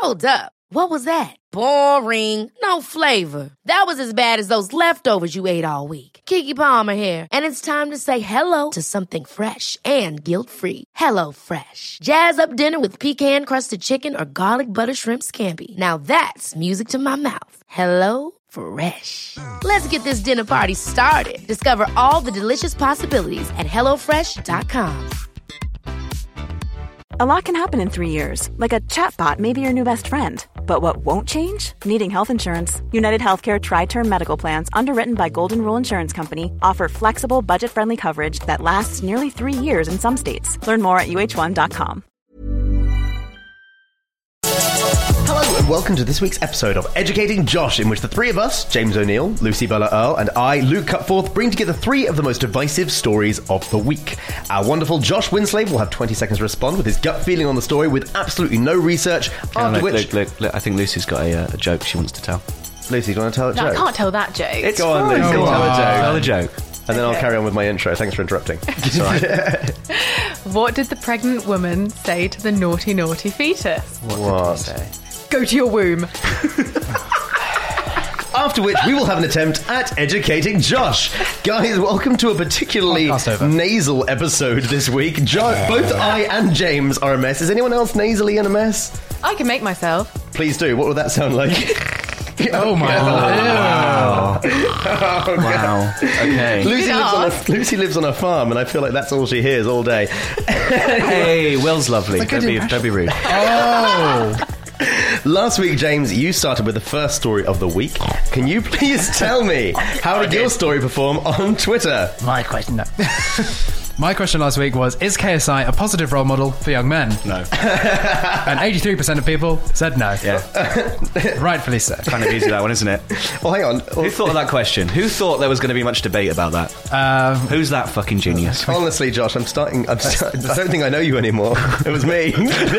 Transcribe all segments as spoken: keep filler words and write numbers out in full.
Hold up. What was that? Boring. No flavor. That was as bad as those leftovers you ate all week. Keke Palmer here, and it's time to say hello to something fresh and guilt-free. Hello Fresh. Jazz up dinner with pecan-crusted chicken or garlic butter shrimp scampi. Now that's music to my mouth. Hello Fresh. Let's get this dinner party started. Discover all the delicious possibilities at hello fresh dot com. A lot can happen in three years, like a chatbot may be your new best friend. But what won't change? Needing health insurance. United Healthcare Tri-Term Medical Plans, underwritten by Golden Rule Insurance Company, offer flexible, budget-friendly coverage that lasts nearly three years in some states. Learn more at U H one dot com. Hello and welcome to this week's episode of Educating Josh, in which the three of us, James O'Neill, Lucy Bella Earle, and I, Luke Cutforth, bring together three of the most divisive stories of the week. Our wonderful Josh Winslave will have twenty seconds to respond with his gut feeling on the story with absolutely no research, after look, which... Look, look, look, I think Lucy's got a, uh, a joke she wants to tell. Lucy, do you want to tell a No, joke? I can't tell that joke. It's Go on, fine. Lucy, Go tell on. a joke. Tell a joke. And then Okay. I'll carry on with my intro. Thanks for interrupting. It's all right. What did the pregnant woman say to the naughty, naughty fetus? What, What? did he say? Go to your womb. After which, we will have an attempt at educating Josh. Guys, welcome to a particularly nasal episode this week. Jo- both I and James are a mess. Is anyone else nasally in a mess? I can make myself. Please do. What would that sound like? Oh my Wow. Oh, Wow. Okay. Lucy Good lives, on ask. a, Lucy lives on a farm, and I feel like that's all she hears all day. Hey, Will's lovely. It's a good Don't be, impression. don't be rude. Oh! Last week, James, you started with the first story of the week. Can you please tell me, how did your story perform on Twitter? My question, no. My question last week was, is K S I a positive role model for young men? No. And eighty-three percent of people said no. Yeah. Rightfully so. Kind of easy, that one, isn't it? Well, hang on. Who thought of that question? Who thought there was going to be much debate about that? Um, Who's that fucking genius? Honestly, Josh, I'm starting... I'm start, I don't think I know you anymore. It was me.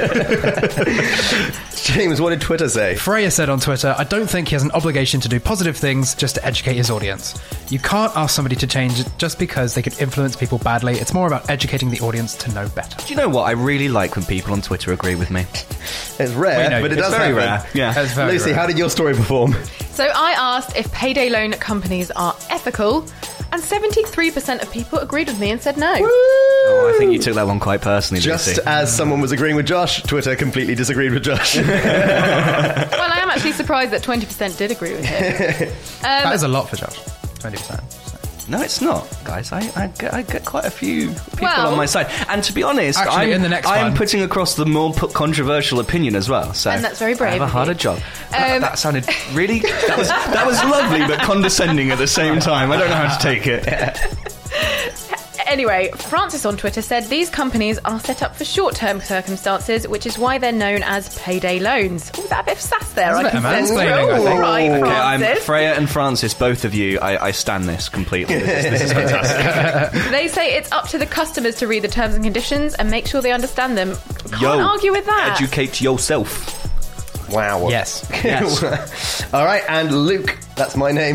James, what did Twitter say? Freya said on Twitter, I don't think he has an obligation to do positive things just to educate his audience. You can't ask somebody to change just because they could influence people badly. It's more about educating the audience to know better. Do you know what? I really like when people on Twitter agree with me. It's rare, We know but it you. does It's very happen. rare. Yeah. That's very Lucy, rare. how did your story perform? So I asked if payday loan companies are ethical, and seventy-three percent of people agreed with me and said no. Oh, I think you took that one quite personally, Just Lucy. as someone was agreeing with Josh, Twitter completely disagreed with Josh. Well, I am actually surprised that twenty percent did agree with him. Um, That is a lot for Josh. twenty percent. No, it's not, guys. I, I, get, I get quite a few people Well- on my side. And to be honest, Actually, I'm, in the next I'm one- putting across the more p- controversial opinion as well. So And that's very brave I have a of harder you. job. That, Um, that sounded really... That was, that was lovely, but condescending at the same time. I don't know how to take it. Anyway, Francis on Twitter said these companies are set up for short-term circumstances, which is why they're known as payday loans. Oh, is that a bit of sass there? That's a I bit can sense. mansplaining, I Oh, think. right, Okay, I'm Francis. Freya and Francis, both of you. I, I stand this completely. This is, this is fantastic. They say it's up to the customers to read the terms and conditions and make sure they understand them. Can't Yo, argue with that. Educate yourself. Wow. Yes. Yes. All right, and Luke, that's my name.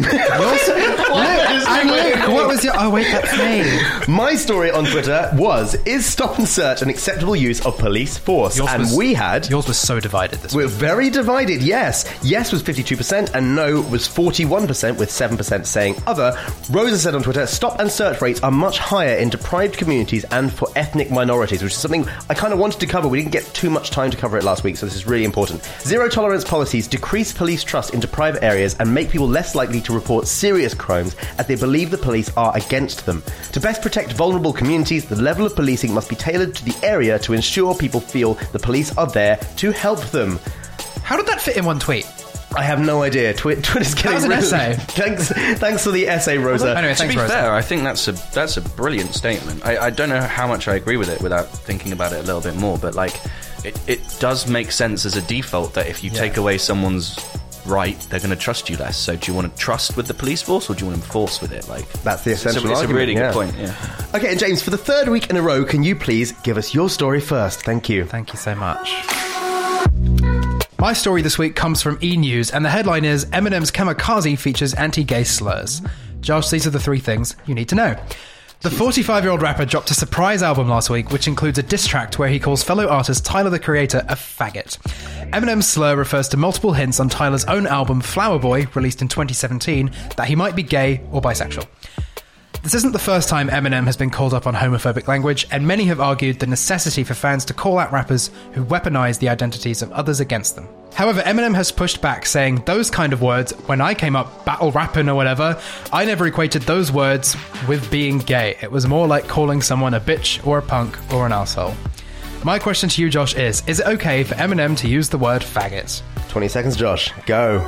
And Luke, what was your... Oh, wait, that's me. My story on Twitter was, is stop and search an acceptable use of police force? Yours and was- we had... Yours was so divided this We're week. very divided, yes. Yes was fifty-two percent and no was forty-one percent, with seven percent saying other. Rosa said on Twitter, stop and search rates are much higher in deprived communities and for ethnic minorities, which is something I kind of wanted to cover. We didn't get too much time to cover it last week, so this is really important. Zero tolerance policies decrease police trust in deprived areas and make people less likely to report serious crimes as they believe the police are against them. To best protect vulnerable communities, the level of policing must be tailored to the area to ensure people feel the police are there to help them. How did that fit in one tweet? I have no idea. Twi- Twitter's getting was an really- essay. Thanks, thanks for the essay, Rosa. Anyway, To thanks, be Rosa. fair, I think that's a that's a brilliant statement. I, I don't know how much I agree with it without thinking about it a little bit more, but like, it, it does make sense as a default that if you Yeah. take away someone's right, they're going to trust you less. So do you want to trust with the police force or do you want to enforce with it? Like, That's the it's a- essential It's a, argument, really yeah. good point. Yeah. Okay, and James, for the third week in a row, can you please give us your story first? Thank you. Thank you so much. My story this week comes from E! News, and the headline is Eminem's Kamikaze features anti-gay slurs. Josh, these are the three things you need to know. The forty-five-year-old rapper dropped a surprise album last week, which includes a diss track where he calls fellow artist Tyler, the Creator, a faggot. Eminem's slur refers to multiple hints on Tyler's own album, Flower Boy, released in twenty seventeen, that he might be gay or bisexual. This isn't the first time Eminem has been called up on homophobic language, and many have argued the necessity for fans to call out rappers who weaponize the identities of others against them. However, Eminem has pushed back, saying those kind of words, when I came up battle rapping or whatever, I never equated those words with being gay. It was more like calling someone a bitch or a punk or an arsehole. My question to you, Josh, is, is it okay for Eminem to use the word faggot? twenty seconds, Josh. Go.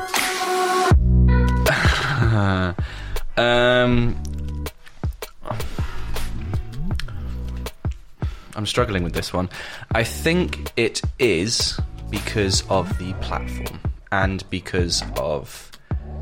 um... I'm struggling with this one. I think it is because of the platform and because of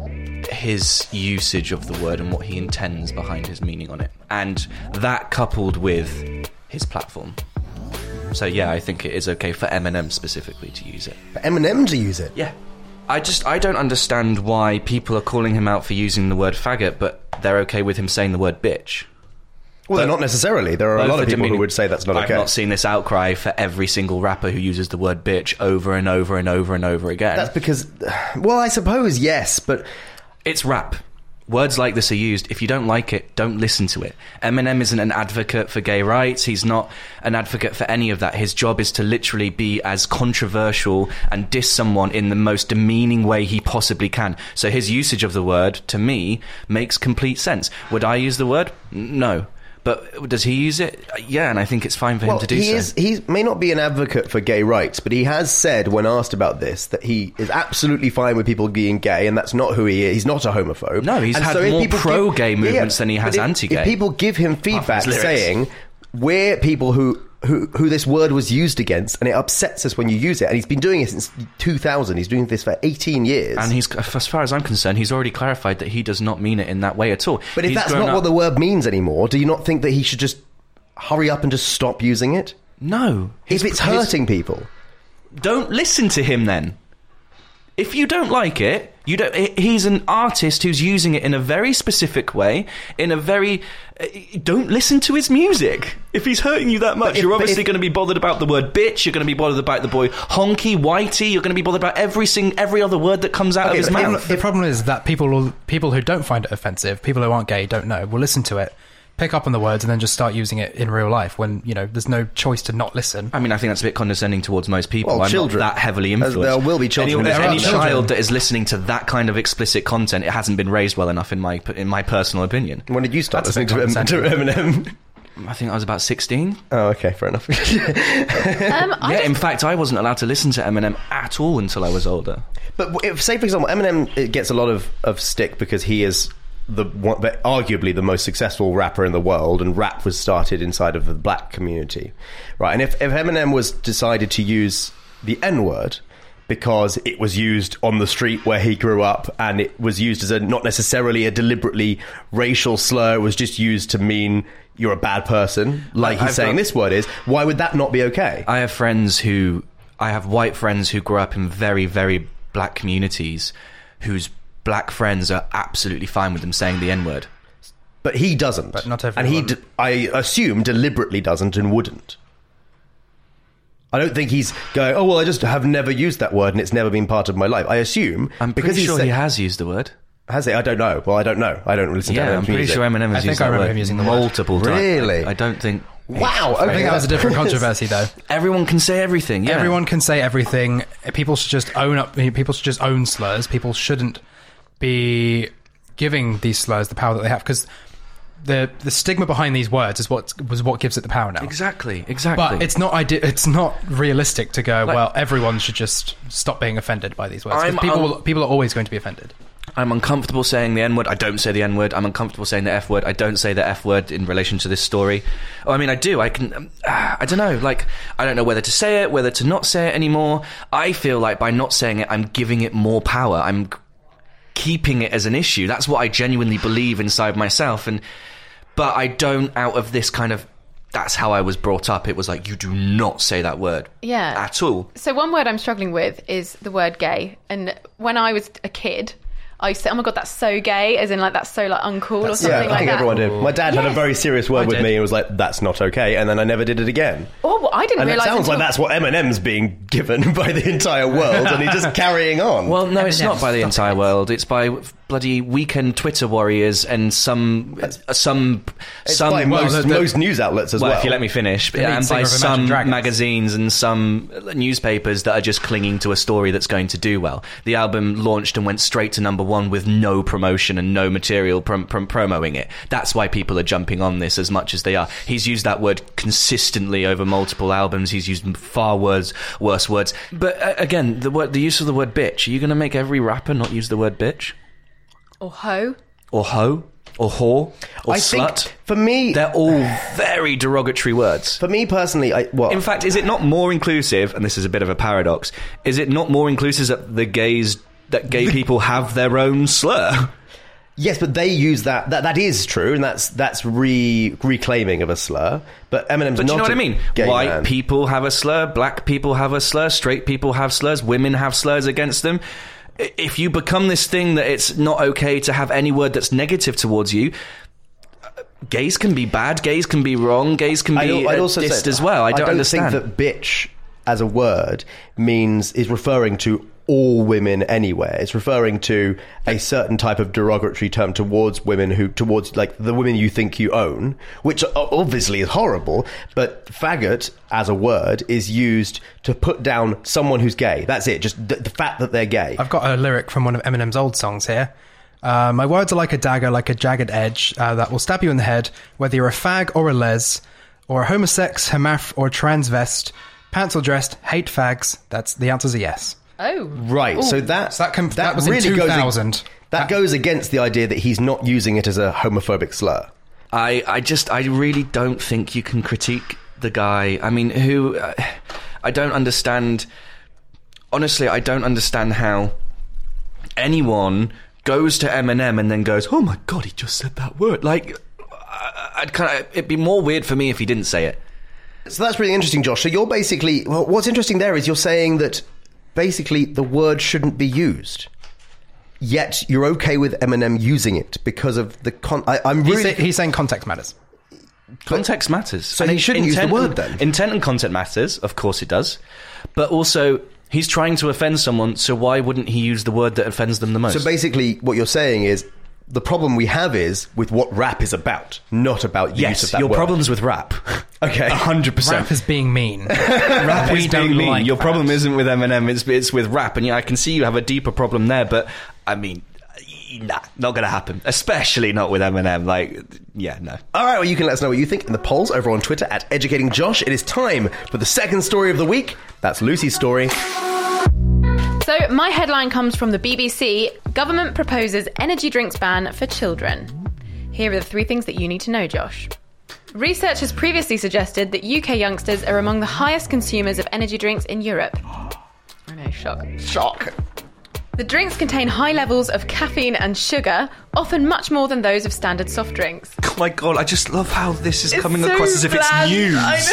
his usage of the word and what he intends behind his meaning on it. And that coupled with his platform. So yeah, I think it is okay for Eminem specifically to use it. For Eminem to use it? Yeah. I just, I don't understand why people are calling him out for using the word faggot, but they're okay with him saying the word bitch. Well, they're not necessarily. There are a lot of people who would say that's not okay. I've not seen this outcry for every single rapper who uses the word bitch over and over and over and over again. That's because, well, I suppose, yes, but... It's rap. Words like this are used. If you don't like it, don't listen to it. Eminem isn't an advocate for gay rights. He's not an advocate for any of that. His job is to literally be as controversial and diss someone in the most demeaning way he possibly can. So his usage of the word, to me, makes complete sense. Would I use the word? No. But does he use it? Yeah, and I think it's fine for well, him to do he so. Is, he may not be an advocate for gay rights, but he has said, when asked about this, that he is absolutely fine with people being gay, and that's not who he is. He's not a homophobe. No, he's and had so more pro-gay give, movements yeah, than he has if, anti-gay. If people give him feedback saying, we're people who... Who, who this word was used against, and it upsets us when you use it. And he's been doing it since two thousand. He's doing this for eighteen years. And he's, as far as I'm concerned, he's already clarified that he does not mean it in that way at all. But if he's that's not up... what the word means anymore, do you not think that he should just hurry up and just stop using it? No. If it's hurting people. Don't listen to him then. If you don't like it, you don't. He's an artist who's using it in a very specific way, in a very... Don't listen to his music. If he's hurting you that much, if, you're obviously going to be bothered about the word bitch, you're going to be bothered about the boy honky, whitey, you're going to be bothered about every sing, every other word that comes out okay, of his mouth. The problem is that people people who don't find it offensive, people who aren't gay, don't know, will listen to it, pick up on the words, and then just start using it in real life when, you know, there's no choice to not listen. I mean, I think that's a bit condescending towards most people. Well, I'm children. not that heavily influenced. There will be children. Any, any children. child that is listening to that kind of explicit content, it hasn't been raised well enough in my in my personal opinion. When did you start That's listening to, to Eminem? I think I was about sixteen. Oh, okay, fair enough. um, I yeah, just... in fact, I wasn't allowed to listen to Eminem at all until I was older. But if, say, for example, Eminem it gets a lot of, of stick because he is the one, arguably the most successful rapper in the world, and rap was started inside of the black community, right? And if, if Eminem was decided to use the N-word because it was used on the street where he grew up, and it was used as a not necessarily a deliberately racial slur, it was just used to mean you're a bad person, like he's I've saying got, this word is, why would that not be okay? I have friends who, I have white friends who grew up in very, very black communities whose black friends are absolutely fine with them saying the N-word. But he doesn't. But not everyone. And he, d- I assume, deliberately doesn't and wouldn't. I don't think he's going, oh, well, I just have never used that word and it's never been part of my life. I assume... I'm pretty because sure say- he has used the word. Has he? I don't know. Well, I don't know. I don't listen to Yeah, Eminem's I'm pretty music. sure Eminem has I think used I that remember word him using the word. multiple times. Really? I, I don't think... Wow. Okay. I think that was a different controversy, though. Everyone can say everything, yeah. Everyone can say everything. People should just own up. People should just own slurs. People shouldn't be giving these slurs the power that they have, because the the stigma behind these words is what was what gives it the power now. Exactly, exactly. But it's not ide- It's not realistic to go, Like- well, everyone should just stop being offended by these words. 'Cause I'm- people, I'm- people are always going to be offended. I'm uncomfortable saying the N-word. I don't say the N-word. I'm uncomfortable saying the F-word. I don't say the F-word in relation to this story. Oh, I mean, I do. I can... Um, I don't know. Like, I don't know whether to say it, whether to not say it anymore. I feel like by not saying it, I'm giving it more power. I'm keeping it as an issue. That's what I genuinely believe inside myself. And But I don't, out of this kind of... That's how I was brought up. It was like, you do not say that word. Yeah. At all. So one word I'm struggling with is the word gay. And when I was a kid, I used to say, oh my God, that's so gay, as in like that's so like uncool or something Yeah, I like think that. everyone did. My dad had a Yes. very serious word I with did. me and was like, that's not okay, and then I never did it again. Oh, well, I didn't And it realise. sounds until- like that's what Eminem's being given by the entire world, and he's just carrying on. Well, no, it's Eminem, not by the stop entire it. world. It's by bloody weekend Twitter warriors and some uh, some it's some by most, the- the- most news outlets as well, well. if you let me finish, The lead and singer by of Imagine some Dragons. magazines and some newspapers that are just clinging to a story that's going to do well. The album launched and went straight to number one with no promotion and no material prom- prom- promoting it. That's why people are jumping on this as much as they are. He's used that word consistently over multiple albums. He's used far worse, worse words. But uh, again, the word, the use of the word bitch. Are you going to make every rapper not use the word bitch? Or ho. Or hoe? Or whore? Or I slut? think, for me, They're all very derogatory words. for me personally, I, well, In fact, is it not more inclusive, and this is a bit of a paradox, is it not more inclusive that the gays, that gay people have their own slur? yes, but they use that, that. That is true, and that's that's re reclaiming of a slur. But Eminem's But not do you know what a I mean? gay White man. people have a slur, black people have a slur, straight people have slurs, women have slurs against them. I- If you become this thing that it's not okay to have any word that's negative towards you, uh, gays can be bad, gays can be wrong, gays can I'd, be I'd uh, also dissed say, as well. I don't, understand. think that bitch as a word means is referring to all women anywhere. It's referring to a certain type of derogatory term towards women who, towards like the women you think you own, which o- obviously is horrible. But faggot as a word is used to put down someone who's gay. That's it. Just the, the fact that they're gay. I've got a lyric from one of Eminem's old songs here. Uh, my words are like a dagger, like a jagged edge uh, that will stab you in the head, whether you're a fag or a les, or a homosex, hemaph, or transvest, pants or dressed, hate fags. That's the answer's a yes. Oh. Right, so that So that com- that was in really two goes thousand. That, That- goes against the idea that he's not using it as a homophobic slur. I, I just, I really don't think you can critique the guy. I mean, who, uh, I don't understand, honestly, I don't understand how anyone goes to Eminem and then goes, oh my God, he just said that word. Like, I- I'd kind of, it'd be more weird for me if he didn't say it. So that's really interesting, Josh. So you're basically, well, what's interesting there is you're saying that basically the word shouldn't be used. Yet you're okay with Eminem using it because of the con. I, I'm He's, really. say- he's saying context matters. Context matters. So And he shouldn't use the intent word and- then? Intent and content matters, of course it does. But also, he's trying to offend someone, so why wouldn't he use the word that offends them the most? so basically, what you're saying is the problem we have is with what rap is about, not about the use yes, of that your word. problem's with rap. Okay. A hundred percent. Rap is being mean. Rap We is don't being mean. like Your that. problem isn't with Eminem, it's, it's with rap. And yeah, I can see you have a deeper problem there, but I mean, nah, not going to happen. Especially not with Eminem. Like, yeah, no. All right, well, you can let us know what you think in the polls over on Twitter at Educating Josh. It is time for the second story of the week. That's Lucy's story. So, my headline comes from the B B C. Government proposes energy drinks ban for children. Here are the three things that you need to know, Josh. Research has previously suggested that U K youngsters are among the highest consumers of energy drinks in Europe. I know, shock. Shock. The drinks contain high levels of caffeine and sugar, often much more than those of standard soft drinks. Oh my God, I just love how this is It's coming so across as if bland. it's news.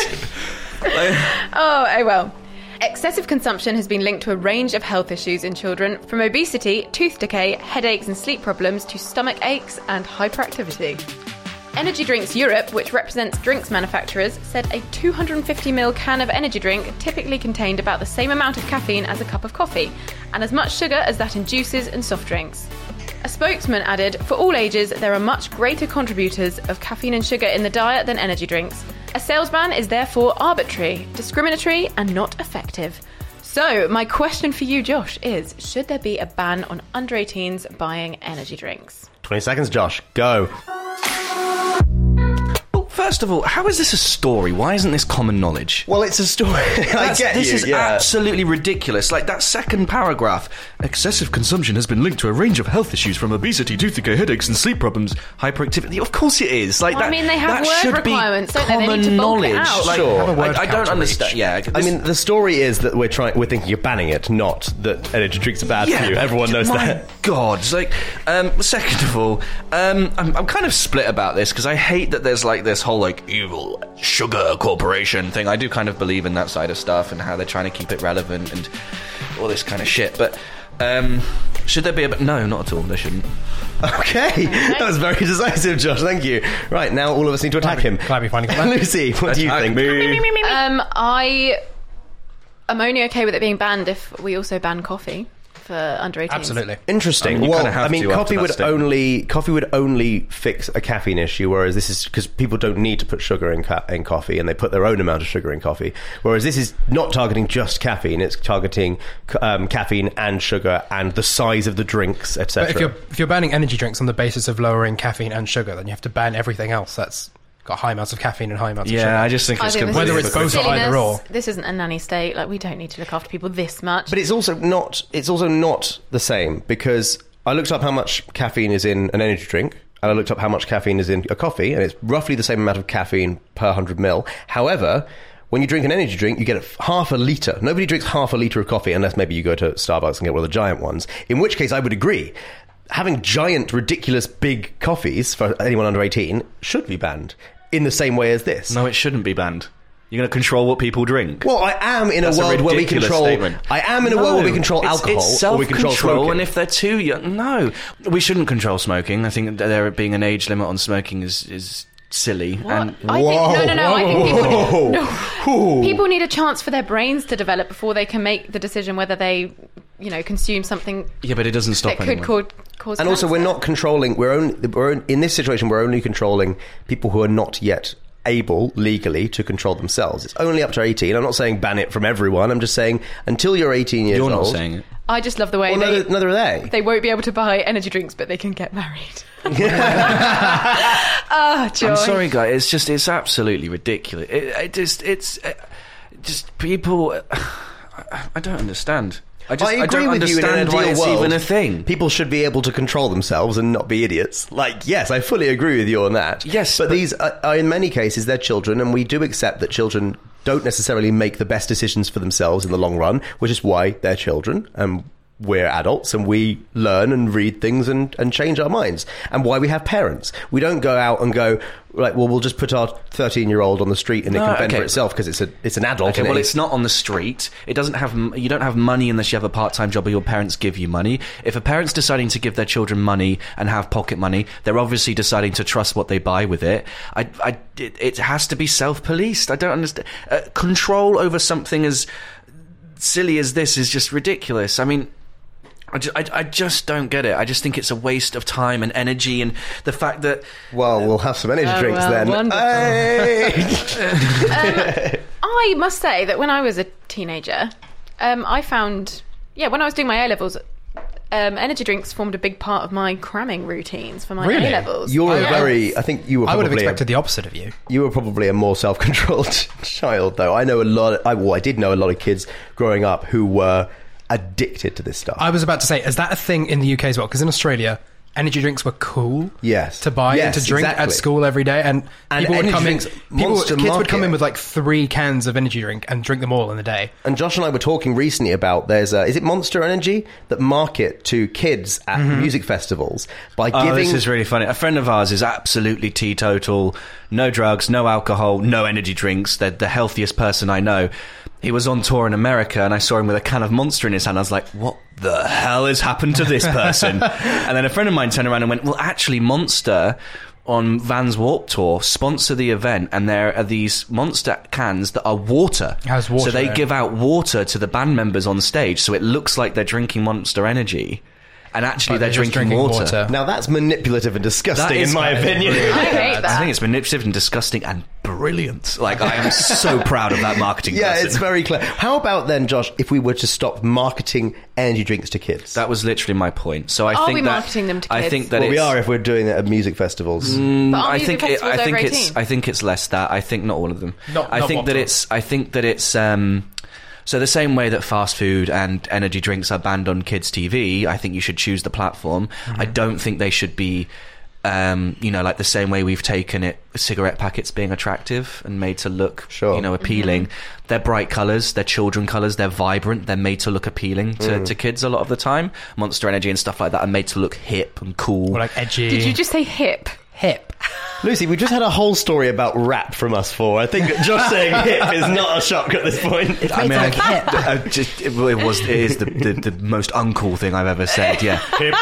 I Oh, oh well. Excessive consumption has been linked to a range of health issues in children, from obesity, tooth decay, headaches and sleep problems, to stomach aches and hyperactivity. Energy Drinks Europe, which represents drinks manufacturers, said a two hundred fifty milliliter can of energy drink typically contained about the same amount of caffeine as a cup of coffee, and as much sugar as that in juices and soft drinks. A spokesman added, for all ages, there are much greater contributors of caffeine and sugar in the diet than energy drinks. A sales ban is therefore arbitrary, discriminatory, and not effective. So, my question for you, Josh, is should there be a ban on under eighteens buying energy drinks? twenty seconds, Josh. Go. Well, first of all, how is this a story? Why isn't this common knowledge? Well, it's a story. I That's- get this you, is yeah. absolutely ridiculous. Like that second paragraph. Excessive consumption has been linked to a range of health issues from obesity, tooth decay, headaches and sleep problems, hyperactivity. Of course it is. Like Well, I that, mean, they have that word should requirements, be don't they? They common need to bulk it knowledge. out. Like, Sure. Have a word I, I count don't to understand. reach. Yeah, I this- mean, the story is that we're trying, we're thinking you're banning it, not that energy drinks are bad for you. Everyone knows my that. God, it's like, um, second of all, um, I'm, I'm kind of split about this because I hate that there's like this whole like evil sugar corporation thing. I do kind of believe in that side of stuff and how they're trying to keep it relevant and all this kind of shit. But um, Should there be a... No, not at all. There shouldn't. Okay. That was very decisive, Josh. Thank you. Right, now all of us need to attack him. Glad we finally got that. Lucy, what do you think? Um, I am only okay with it being banned if we also ban coffee for under eighteen. Absolutely. Interesting. I mean, you well, kinda have I mean, to after coffee that would statement. only coffee would only fix a caffeine issue, whereas this is because people don't need to put sugar in, ca- in coffee, and they put their own amount of sugar in coffee. Whereas this is not targeting just caffeine; it's targeting um, caffeine and sugar and the size of the drinks, But if et cetera. you're if you're banning energy drinks on the basis of lowering caffeine and sugar, then you have to ban everything else that's got high amounts of caffeine and high amounts of sugar. Yeah, I just think I it's think this completely... Whether it's both or silliness. either or. This isn't a nanny state. Like, we don't need to look after people this much. But it's also not. It's also not the same because I looked up how much caffeine is in an energy drink, and I looked up how much caffeine is in a coffee, and it's roughly the same amount of caffeine per hundred mil. However, when you drink an energy drink, you get a, half a litre. Nobody drinks half a litre of coffee unless maybe you go to Starbucks and get one of the giant ones. In which case, I would agree. Having giant, ridiculous, big coffees for anyone under eighteen should be banned in the same way as this. No, it shouldn't be banned. You're going to control what people drink. Well, I am in That's a a world where we ridiculous control. statement. I am in a No, world where we control it's- alcohol, it's or we control self-control, smoking. and if they're too young, no, we shouldn't control smoking. I think that there being an age limit on smoking is is silly. What? And I think, no, no, no. I think people Whoa. need, no, people need a chance for their brains to develop before they can make the decision whether they, you know, consume something yeah, but it doesn't stop that could anyone. cause, cause And also, we're cancer. not controlling. We're only we're on- in this situation. We're only controlling people who are not yet able legally to control themselves. It's only up to eighteen. I'm not saying ban it from everyone. I'm just saying until you're eighteen years You're old. not saying it. I just love the way Well, they, neither, neither are they. they won't be able to buy energy drinks, but they can get married. Ah, joy. I'm sorry, guys. It's just it's absolutely ridiculous. It, it just it's uh, just people. I, I don't understand. I just I agree don't with you. In an understand why ideal it's world, even a thing. People should be able to control themselves and not be idiots. Like, yes, I fully agree with you on that. Yes, but, but- these are, are in many cases they're children, and we do accept that children don't necessarily make the best decisions for themselves in the long run, which is why they're children and we're adults and we learn and read things and, and change our minds. And why we have parents. We don't go out and go, like, well, we'll just put our thirteen-year-old on the street and it No, can fend okay. for itself because it's a it's an adult. Okay, and well, it- it's not on the street. It doesn't have. m- You don't have money unless you have a part-time job or your parents give you money. If a parent's deciding to give their children money and have pocket money, they're obviously deciding to trust what they buy with it. I, I, it, it has to be self-policed. I don't understand. Uh, control over something as silly as this is just ridiculous. I mean. I just, I, I just don't get it. I just think it's a waste of time and energy, and the fact that Well, we'll have some energy Oh, drinks well, then. wonderful. Hey! I must say that when I was a teenager, um, I found, yeah, when I was doing my A-levels, um, energy drinks formed a big part of my cramming routines for my Really? A-levels. You're a Yes. very. I think you were. I would have Probably expected a, the opposite of you. you were probably a more self-controlled child, though. I know a lot. Of, I, well, I did know a lot of kids growing up who were addicted to this stuff. I was about to say, is that a thing in the U K as well? Because in Australia, energy drinks were cool. Yes. To buy Yes, and to drink exactly. at school every day, and, And people would energy come in. drinks, People, Monster kids would come Market. in with like three cans of energy drink and drink them all in a day. And Josh and I were talking recently about there's a, is it Monster Energy that market to kids at music festivals by Oh, giving. this is really funny. A friend of ours is absolutely teetotal, no drugs, no alcohol, no energy drinks. They're the healthiest person I know. He was on tour in America, and I saw him with a can of Monster in his hand. I was like, what the hell has happened to this person? And then a friend of mine turned around and went, well, actually, Monster on Vans Warped Tour sponsor the event, and there are these Monster cans that are water. Has water so they in it. give out water to the band members on stage, so it looks like they're drinking Monster Energy. And actually, But they're they're just drinking, drinking water. water. Now that's manipulative and disgusting, That is- in my that is opinion. I hate I that. think it's manipulative and disgusting and brilliant. Like, I am so proud of that marketing Yeah, person. it's very clear. How about then, Josh, if we were to stop marketing energy drinks to kids? That was literally my point. So I Are think we that marketing them to I kids? think that well, we it's, are if we're doing it at music festivals. But are I music think it, festivals I think over it's eighteen? I think it's less that. I think not all of them. Not- I not think Warped that Tour. it's I think that it's um so the same way that fast food and energy drinks are banned on kids' T V, I think you should choose the platform. Mm-hmm. I don't think they should be um, you know, like the same way we've taken it, cigarette packets being attractive and made to look, Sure. you know, appealing. They're bright colours, they're children colours, they're vibrant, they're made to look appealing to, Mm. to kids a lot of the time. Monster Energy and stuff like that are made to look hip and cool. Or like edgy. Did you just say hip? hip? Lucy, we just had a whole story about rap from us four. I think Josh saying hip is not a shock at this point. I mean, I, I just, it was it is the, the, the most uncool thing I've ever said. Yeah, hip.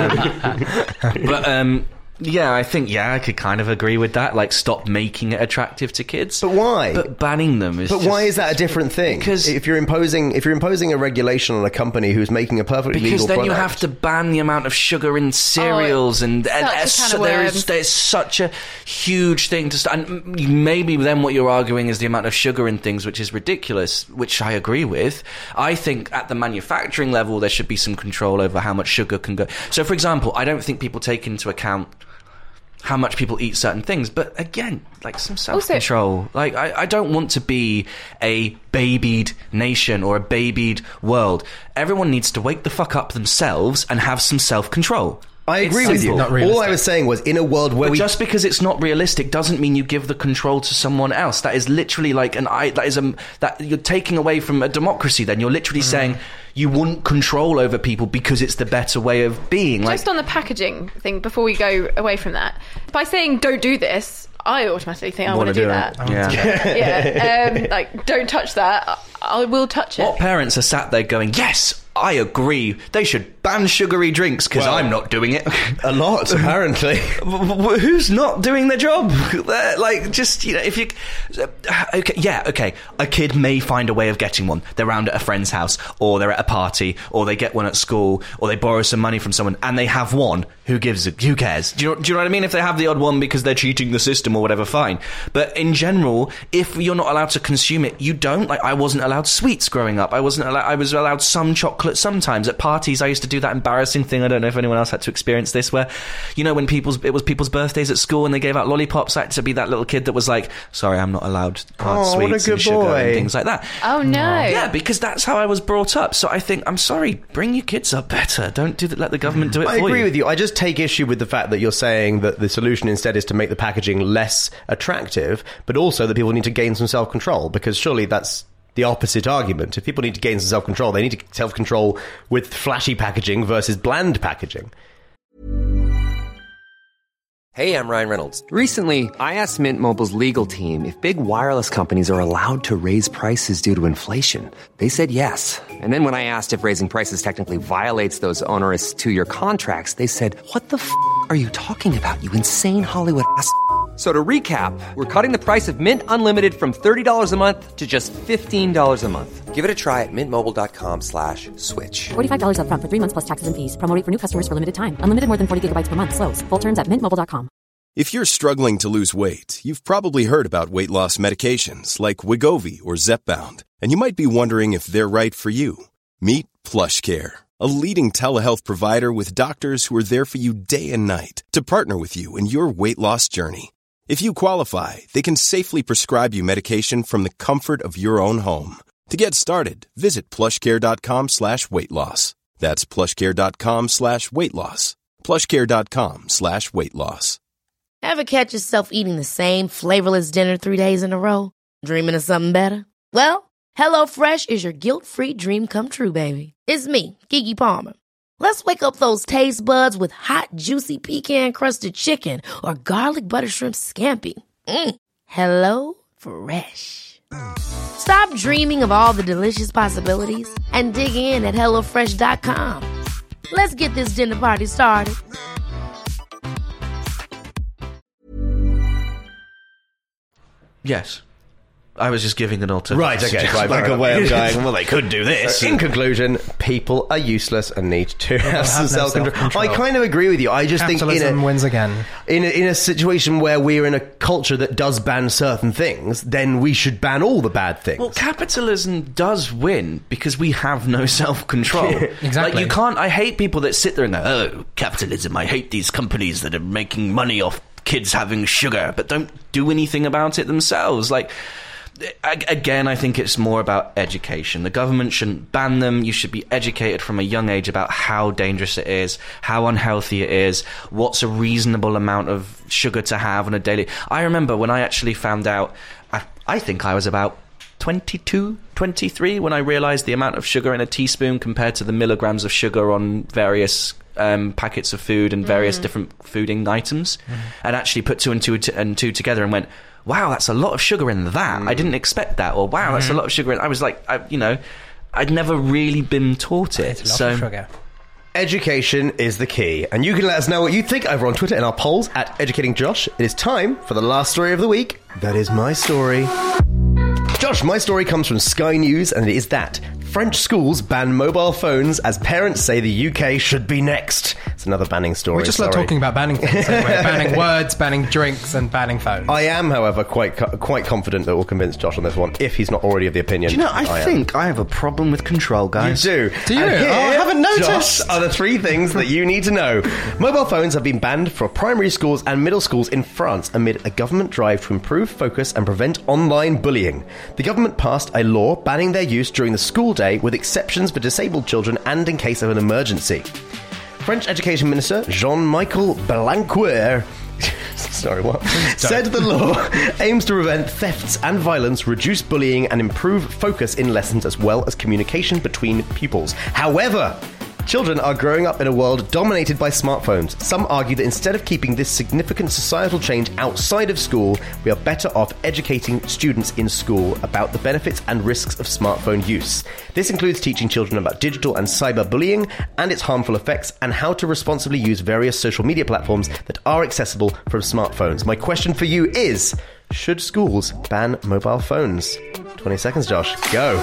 Um, but um, yeah, I think yeah, I could kind of agree with that. Like, stop making it attractive to kids. But why? But banning them is. But just, why is that a different thing? Because if you're imposing if you're imposing a regulation on a company who's making a perfectly legal because then product, you have to ban the amount of sugar in cereals, oh, and, and and so there is there's such a huge thing to st- and maybe then what you're arguing is the amount of sugar in things, which is ridiculous, which I agree with. I think at the manufacturing level there should be some control over how much sugar can go. So, for example, I don't think people take into account how much people eat certain things, but again, like some self-control. Also, like I, I don't want to be a babied nation or a babied world. Everyone needs to wake the fuck up themselves and have some self-control. I agree it's with you. Not All I was saying was, in a world where but we just because it's not realistic doesn't mean you give the control to someone else. That is literally like an I. That is a that you're taking away from a democracy. Then you're literally mm. saying you want control over people because it's the better way of being. Like, just on the packaging thing, before we go away from that, by saying don't do this, I automatically think I want to do, do that. Yeah, yeah. Um, like, don't touch that. I will touch it. What parents are sat there going, yes, I agree, they should ban sugary drinks because well, I'm not doing it. A lot, apparently. Who's not doing their job? Like, just, you know, if you... Okay, yeah, okay, a kid may find a way of getting one. They're around at a friend's house, or they're at a party, or they get one at school, or they borrow some money from someone, and they have one. Who gives it? Who cares? Do you, know, do you know what I mean? If they have the odd one because they're cheating the system or whatever, fine. But in general, if you're not allowed to consume it, you don't. Like, I wasn't allowed sweets growing up. I wasn't allowed... I was allowed some chocolate sometimes. At parties, I used to do that embarrassing thing. I don't know if anyone else had to experience this, where, you know, when people's it was people's birthdays at school and they gave out lollipops, I had to be that little kid that was like, sorry, I'm not allowed hard oh, sweets and sugar boy. and things like that. Oh no. Yeah, because that's how I was brought up. So I think, I'm sorry, bring your kids up better. Don't do that. Let the government do it I for you. I agree with you. I just take issue with the fact that you're saying that the solution instead is to make the packaging less attractive, but also that people need to gain some self-control, because surely that's the opposite argument. If people need to gain some self-control, they need to self-control with flashy packaging versus bland packaging. Hey, I'm Ryan Reynolds. Recently, I asked Mint Mobile's legal team if big wireless companies are allowed to raise prices due to inflation. They said yes. And then when I asked if raising prices technically violates those onerous two-year contracts, they said, what the f*** are you talking about, you insane Hollywood ass f- So to recap, we're cutting the price of Mint Unlimited from thirty dollars a month to just fifteen dollars a month. Give it a try at mintmobile.com slash switch. forty-five dollars up front for three months plus taxes and fees. Promo rate for new customers for limited time. Unlimited more than forty gigabytes per month. Slows full terms at mint mobile dot com. If you're struggling to lose weight, you've probably heard about weight loss medications like Wegovy or Zepbound, and you might be wondering if they're right for you. Meet PlushCare, a leading telehealth provider with doctors who are there for you day and night to partner with you in your weight loss journey. If you qualify, they can safely prescribe you medication from the comfort of your own home. To get started, visit plushcare.com slash weight loss. That's plushcare.com slash weight loss. plushcare.com slash weight loss. Ever catch yourself eating the same flavorless dinner three days in a row? Dreaming of something better? Well, HelloFresh is your guilt-free dream come true, baby. It's me, Keke Palmer. Let's wake up those taste buds with hot, juicy pecan-crusted chicken or garlic butter shrimp scampi. Mm. Hello Fresh. Stop dreaming of all the delicious possibilities and dig in at hello fresh dot com. Let's get this dinner party started. Yes. I was just giving an alternative. Right, okay. Right, like a way of going, well, they could do this. In conclusion, people are useless and need to have, have some no self-control. self-control. I kind of agree with you. I just Capitalism think in a, wins again. In a, in a situation where we're in a culture that does ban certain things, then we should ban all the bad things. Well, capitalism does win because we have no self-control. Exactly. Like, you can't... I hate people that sit there and go, oh, capitalism, I hate these companies that are making money off kids having sugar, but don't do anything about it themselves. Like... Again, I think it's more about education. The government shouldn't ban them. You should be educated from a young age about how dangerous it is, how unhealthy it is, what's a reasonable amount of sugar to have on a daily... I remember when I actually found out... I, I think I was about twenty-two, twenty-three when I realised the amount of sugar in a teaspoon compared to the milligrams of sugar on various um, packets of food and various mm. different fooding items, mm. and actually put two and two t- and two together and went, wow, that's a lot of sugar in that. Mm. I didn't expect that. Or wow, mm. that's a lot of sugar in... I was like, I, you know, I'd never really been taught it. It's a lot so of sugar. Education is the key, and you can let us know what you think over on Twitter in our polls at Educating Josh. It is time for the last story of the week. That is my story. Josh, my story comes from Sky News, and it is that French schools ban mobile phones as parents say the U K should be next. It's another banning story. We just sorry. love talking about banning things. Anyway. Banning words, banning drinks, and banning phones. I am, however, quite quite confident that we'll convince Josh on this one, if he's not already of the opinion. Do you know, I, I think am. I have a problem with control, guys. You do. Do you? And here, oh, I haven't noticed. Josh, are the three things that you need to know. Mobile phones have been banned for primary schools and middle schools in France amid a government drive to improve focus and prevent online bullying. The government passed a law banning their use during the school day, with exceptions for disabled children and in case of an emergency. French Education Minister Jean-Michel Blanquer sorry, what? said the law aims to prevent thefts and violence, reduce bullying, and improve focus in lessons as well as communication between pupils. However, children are growing up in a world dominated by smartphones. Some argue that instead of keeping this significant societal change outside of school, we are better off educating students in school about the benefits and risks of smartphone use. This includes teaching children about digital and cyberbullying and its harmful effects, and how to responsibly use various social media platforms that are accessible from smartphones. My question for you is, should schools ban mobile phones? twenty seconds, Josh. Go.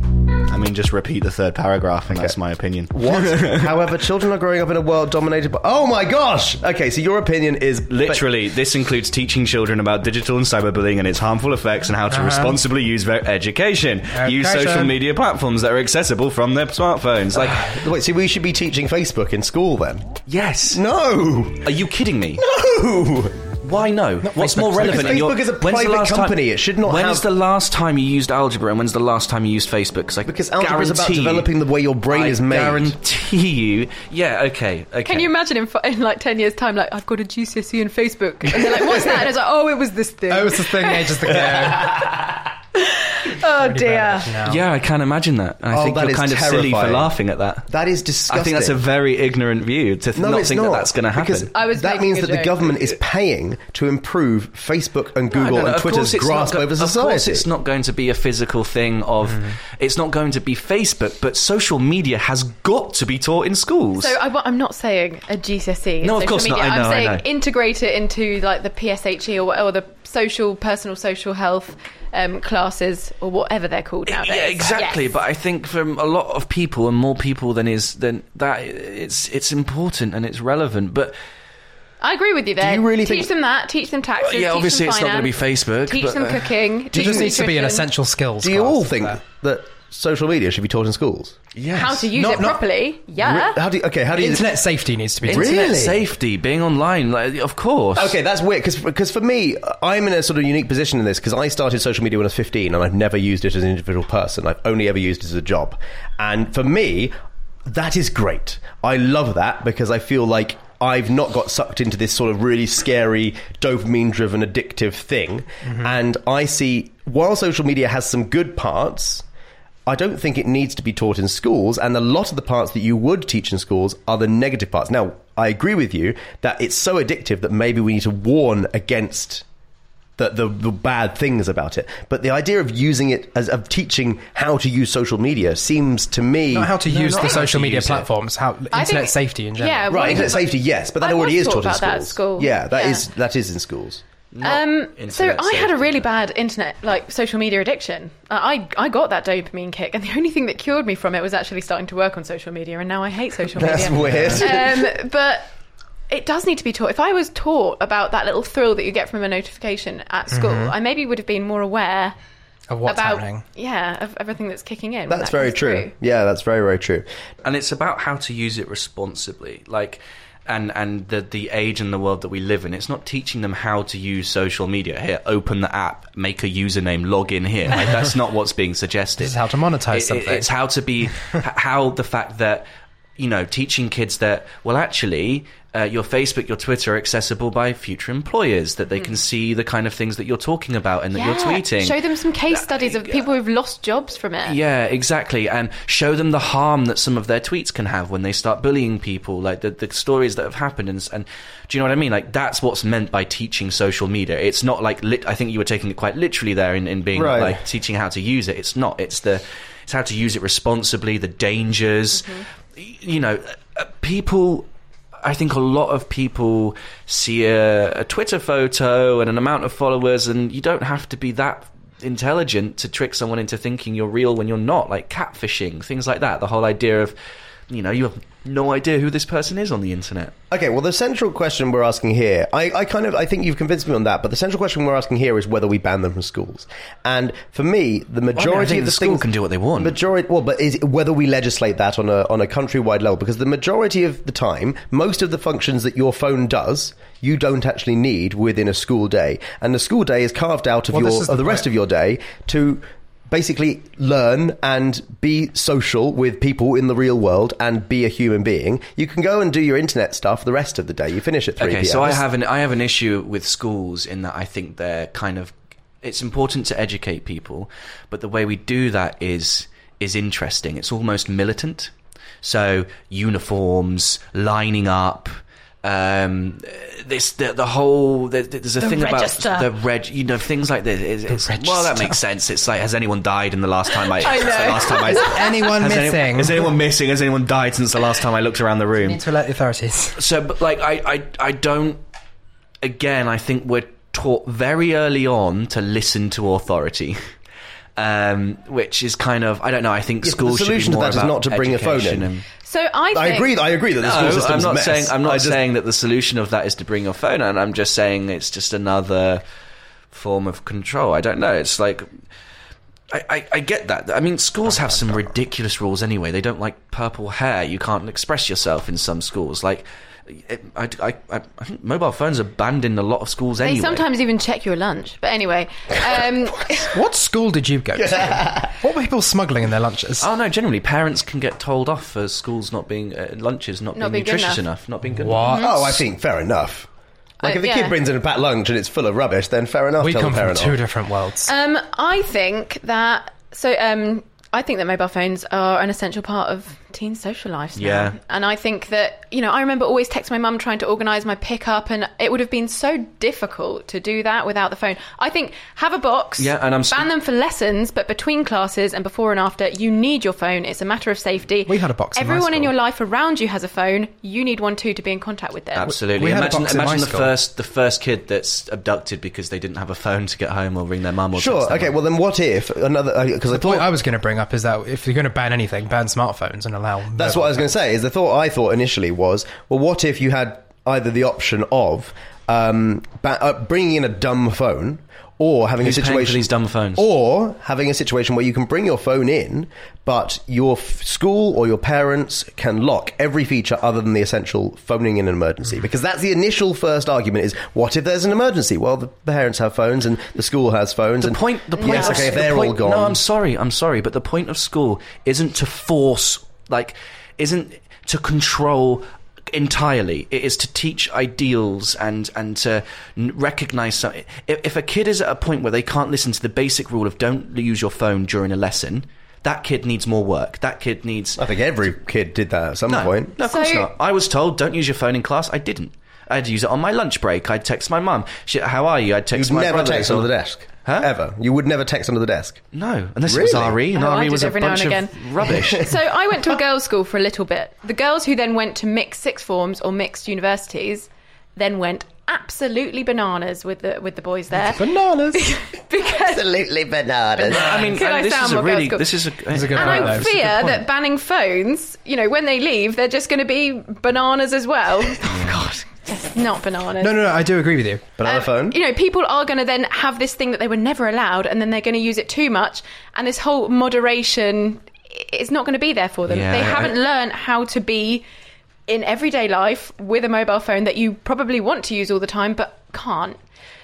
I mean, just repeat the third paragraph, and okay. That's my opinion. What? However, children are growing up in a world dominated by... Oh my gosh! Okay, so your opinion is... Literally, this includes teaching children about digital and cyberbullying and its harmful effects, and how to uh-huh. responsibly use their education. education. Use social media platforms that are accessible from their smartphones. Like, uh, wait, so we should be teaching Facebook in school then? Yes. No! Are you kidding me? No! Why no? Not What's Facebook, more relevant? Because Facebook your, is a private company. Time, it should not when have... When's the last time you used algebra, and when's the last time you used Facebook? Cause I because algebra is about developing the way your brain I is made. I guarantee you... Yeah, okay, okay. Can you imagine in, in like ten years' time, like, I've got a G C S E in Facebook. And they're like, what's that? And it's like, oh, it was this thing. Oh, it was this thing ages ago. Oh really dear. Yeah, I can't imagine that. And I oh, think you're kind of terrifying. silly for laughing at that. That is disgusting. I think that's a very ignorant view to th- no, not it's think not, that that's going to happen. Because I was that means that the government is paying to improve Facebook and Google no, no, no, and Twitter's grasp go- over society. Of course, it's not going to be a physical thing of... Mm. It's not going to be Facebook, but social media has got to be taught in schools. So I, I'm not saying a G C S E. No, of course media. not. I know, I'm saying I know. integrate it into like the P S H E or, or the social, personal social health um, classes or whatever they're called nowadays. Yeah, exactly. Yes. But I think from a lot of people, and more people than is than that, it's it's important and it's relevant. But I agree with you there. Do you really teach think... them that, teach them taxes, well, yeah, teach obviously them it's finance, not going to be Facebook. Teach but, them uh, cooking, it teach just them needs to be an essential skills. Do you all think there. that social media should be taught in schools? Yes. How to use not, it not, properly? Yeah. How do you, okay, how do you... Internet safety needs to be taught. Internet Really? safety, being online, like, of course. Okay, that's weird, because for me, I'm in a sort of unique position in this, because I started social media when I was fifteen, and I've never used it as an individual person. I've only ever used it as a job. And for me, that is great. I love that, because I feel like I've not got sucked into this sort of really scary, dopamine-driven, addictive thing. Mm-hmm. And I see, while social media has some good parts, I don't think it needs to be taught in schools, and a lot of the parts that you would teach in schools are the negative parts. Now, I agree with you that it's so addictive that maybe we need to warn against the, the, the bad things about it. But the idea of using it, as of teaching how to use social media, seems to me... Not how to no, use the social media use platforms, how I internet think, safety in general. Yeah, right, well, internet safety, yes, but that I already is taught in about schools. That at school. Yeah, that yeah. is that is in schools. Um, so I safety. had a really bad internet, like social media addiction. Uh, I I got that dopamine kick, and the only thing that cured me from it was actually starting to work on social media, and now I hate social media. That's weird. Um, but it does need to be taught. If I was taught about that little thrill that you get from a notification at school, mm-hmm. I maybe would have been more aware of what's about, happening. Yeah, of everything that's kicking in. That's that very true. Through. Yeah, that's very, very true. And it's about how to use it responsibly. Like... And and the the age and the world that we live in, it's not teaching them how to use social media. Here, open the app, make a username, log in here. Like, that's not what's being suggested. This is how to monetize it, something. It, it's how to be, how the fact that you know, teaching kids that, well, actually, uh, your Facebook, your Twitter are accessible by future employers, that they mm. can see the kind of things that you're talking about and that yeah. you're tweeting. Show them some case studies of people who've lost jobs from it. Yeah, exactly. And show them the harm that some of their tweets can have when they start bullying people, like the, the stories that have happened. And, and do you know what I mean? Like, that's what's meant by teaching social media. It's not like, lit- I think you were taking it quite literally there in, in being right. like teaching how to use it. It's not. It's the, it's how to use it responsibly, the dangers. Mm-hmm. You know, people, I think a lot of people see a, a Twitter photo and an amount of followers, and you don't have to be that intelligent to trick someone into thinking you're real when you're not, like catfishing, things like that. The whole idea of, you know, you have no idea who this person is on the internet. Okay, well, the central question we're asking here, I, I kind of, I think you've convinced me on that, but the central question we're asking here is whether we ban them from schools. And for me, the majority well, I mean, I think of the, the school things, can do what they want. Majority, well, but is whether we legislate that on a on a countrywide level, because the majority of the time, most of the functions that your phone does, you don't actually need within a school day, and the school day is carved out of well, your of the, the rest of your day to basically learn and be social with people in the real world and be a human being. You can go and do your internet stuff the rest of the day. You finish at three Okay, p.m. so I have an I have an issue with schools in that I think they're kind of, it's important to educate people, but the way we do that is is interesting. It's almost militant. So uniforms, lining up, um this the, the whole the, there's a the thing register. about the reg you know things like this. It's, it's, well, that makes sense. It's like, has anyone died in the last time I, I know. The last time I is anyone has missing anyone, is anyone missing has anyone died since the last time I looked around the room? You need to alert the authorities. So but like I, I I don't again I think we're taught very early on to listen to authority. Um, which is kind of, I don't know, I think yeah, schools the solution should be more to that is not to bring a phone in. And, So I think... I agree. I agree that the school no, system's I'm not a mess. saying I'm not I just, saying that the solution of that is to bring your phone in. I'm just saying it's just another form of control. I don't know. It's like I, I, I get that. I mean, schools have some ridiculous rules anyway. They don't like purple hair. You can't express yourself in some schools. Like, it, I, I, I think mobile phones are banned in a lot of schools anyway. They sometimes even check your lunch. But anyway, um, what school did you go to? What were people smuggling in their lunches? Oh no, generally parents can get told off for schools not being uh, lunches not, not being, being nutritious enough. enough, not being good What? enough. Oh, I think fair enough. Like, Uh, if the yeah. kid brings in a packed lunch and it's full of rubbish, then fair enough. We tell come the from parent two off. different worlds. um, I think that... So um, I think that mobile phones are an essential part of teen social lives now. Yeah. And I think that, you know, I remember always texting my mum trying to organise my pickup, and it would have been so difficult to do that without the phone. I think have a box, Yeah, and I'm ban sp- them for lessons, but between classes and before and after, you need your phone. It's a matter of safety. We had a box in my Everyone in school. your life around you has a phone. You need one too to be in contact with them. Absolutely. We had a imagine box in my imagine the school. first the first kid that's abducted because they didn't have a phone to get home or ring their mum or Sure. text their Okay. mum. Well, then what if another? Because I The point thought I was going to bring up is that if you're going to ban anything, ban smartphones and allow... that's what I was going to say. Is the thought I thought initially was, well, what if you had either the option of um, ba- uh, bringing in a dumb phone, or having Who's a paying situation for these dumb phones? or having a situation where you can bring your phone in, but your f- school or your parents can lock every feature other than the essential phoning in an emergency. Because that's the initial first argument: is what if there's an emergency? Well, the parents have phones and the school has phones. The and point, the point, yes, of, okay, if the they're point- all gone. No, I'm sorry, I'm sorry, but the point of school isn't to force, like, isn't to control entirely. It is to teach ideals and and to n- recognize something. If, if a kid is at a point where they can't listen to the basic rule of don't use your phone during a lesson, that kid needs more work. That kid needs. I think every kid did that at some No, point. no, of course So- not. I was told don't use your phone in class. I didn't. I'd use it on my lunch break. I'd text my mum. She, how are you? I'd text You'd my never brother. text under the desk. Huh? Ever. You would never text under the desk. No, unless it was Really? R E, and Oh, I R E did was a every now bunch and of again. rubbish. So I went to a girls' school for a little bit. The girls who then went to mixed sixth forms or mixed universities then went absolutely bananas with the with the boys there. Bananas. Because Absolutely bananas. I mean, Can I and this sound is a more really, girls' this is a, It's a good and point, I though. It's a good fear point. that banning phones, you know, when they leave, they're just going to be bananas as well. Oh, God, just not bananas. No, no, no, I do agree with you. Banana Um, phone? You know, people are going to then have this thing that they were never allowed, and then they're going to use it too much, and this whole moderation is not going to be there for them. Yeah, they I- haven't learned how to be in everyday life with a mobile phone that you probably want to use all the time, but can't.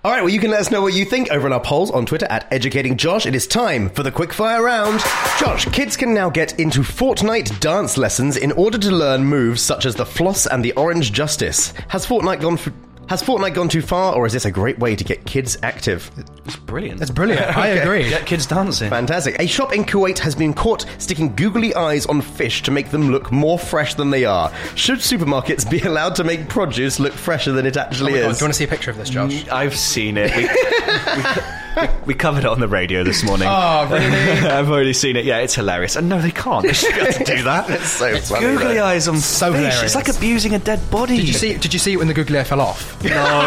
All right, well, you can let us know what you think over in our polls on Twitter at Educating Josh. It is time for the quickfire round. Josh, kids can now get into Fortnite dance lessons in order to learn moves such as the floss and the orange justice. Has Fortnite gone for... Has Fortnite gone too far, or is this a great way to get kids active? It's brilliant. That's brilliant. I agree. Get kids dancing. Fantastic. A shop in Kuwait has been caught sticking googly eyes on fish to make them look more fresh than they are. Should supermarkets be allowed to make produce look fresher than it actually Oh my God, is? do you want to see a picture of this, Josh? I've seen it. We, we, we, we covered it on the radio this morning. Oh, really? I've already seen it. Yeah, it's hilarious. And no, they can't. They should be able to do that. It's so funny. Googly though. eyes on So fish. hilarious. It's like abusing a dead body. Did you see? Did you see it when the googly eye fell off? No.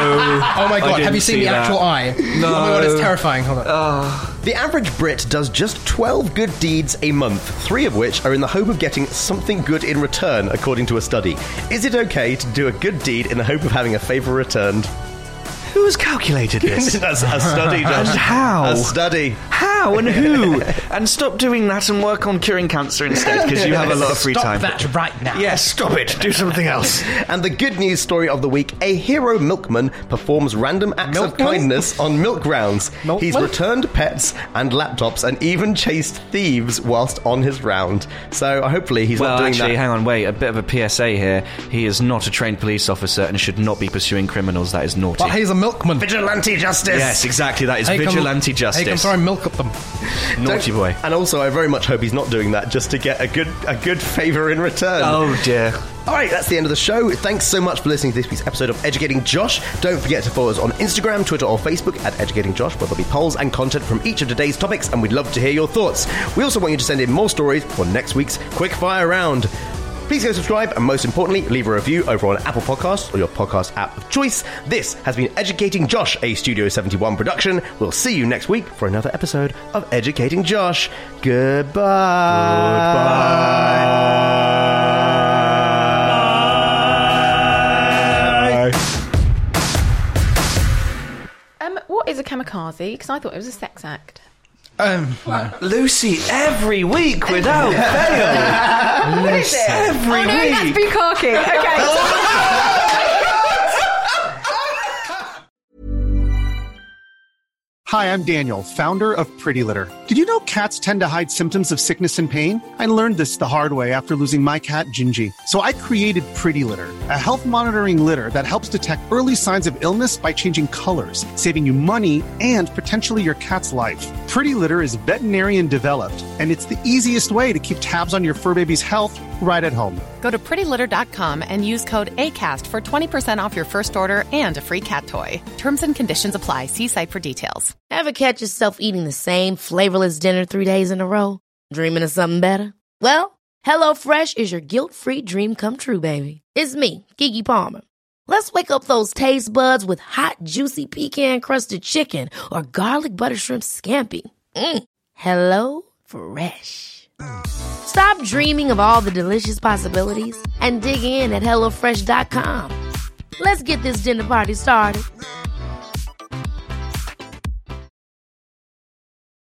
Oh my I God! Have didn't you seen see the that. actual eye? No. Oh my God! It's terrifying. Hold on. The average Brit does just twelve good deeds a month, three of which are in the hope of getting something good in return, according to a study. Is it okay to do a good deed in the hope of having a favour returned? Who has calculated this? That's a study, Josh. And how? A study. How and who? And stop doing that and work on curing cancer instead, because you have a lot of free Stop time. that right now. Yes, stop it. Do something else. And the good news story of the week, a hero milkman performs random acts of Milkman? kindness on milk rounds. Milkman? He's returned pets and laptops and even chased thieves whilst on his round. So hopefully he's Well, not doing actually, that. hang on, wait. A bit of a P S A here. He is not a trained police officer and should not be pursuing criminals. That is naughty. But he's a milkman. Vigilante justice! Yes, exactly. That is He can- vigilante justice. He can throw milk at them. Naughty boy. And also, I very much hope he's not doing that just to get a good a good favour in return. Oh dear. All right, that's the end of the show. Thanks so much for listening to this week's episode of Educating Josh. Don't forget to follow us on Instagram, Twitter, or Facebook at Educating Josh, where there'll be polls and content from each of today's topics, and we'd love to hear your thoughts. We also want you to send in more stories for next week's Quickfire Round. Please go subscribe, and most importantly, leave a review over on Apple Podcasts or your podcast app of choice. This has been Educating Josh, a Studio seventy-one production. We'll see you next week for another episode of Educating Josh. Goodbye. Goodbye. Um, what is a kamikaze? Because I thought it was a sex act. Um, no. Lucy, every week without fail. What is it? Every oh no, week. that's bukkake. Okay. Hi, I'm Daniel, founder of Pretty Litter. Did you know cats tend to hide symptoms of sickness and pain? I learned this the hard way after losing my cat, Gingy. So I created Pretty Litter, a health monitoring litter that helps detect early signs of illness by changing colors, saving you money and potentially your cat's life. Pretty Litter is veterinarian developed, and it's the easiest way to keep tabs on your fur baby's health right at home. Go to pretty litter dot com and use code ACAST for twenty percent off your first order and a free cat toy. Terms and conditions apply. See site for details. Ever catch yourself eating the same flavorless dinner three days in a row? Dreaming of something better? Well, HelloFresh is your guilt-free dream come true, baby. It's me, Keke Palmer. Let's wake up those taste buds with hot, juicy pecan-crusted chicken or garlic butter shrimp scampi. Mm. Hello Fresh. Stop dreaming of all the delicious possibilities and dig in at hello fresh dot com. Let's get this dinner party started.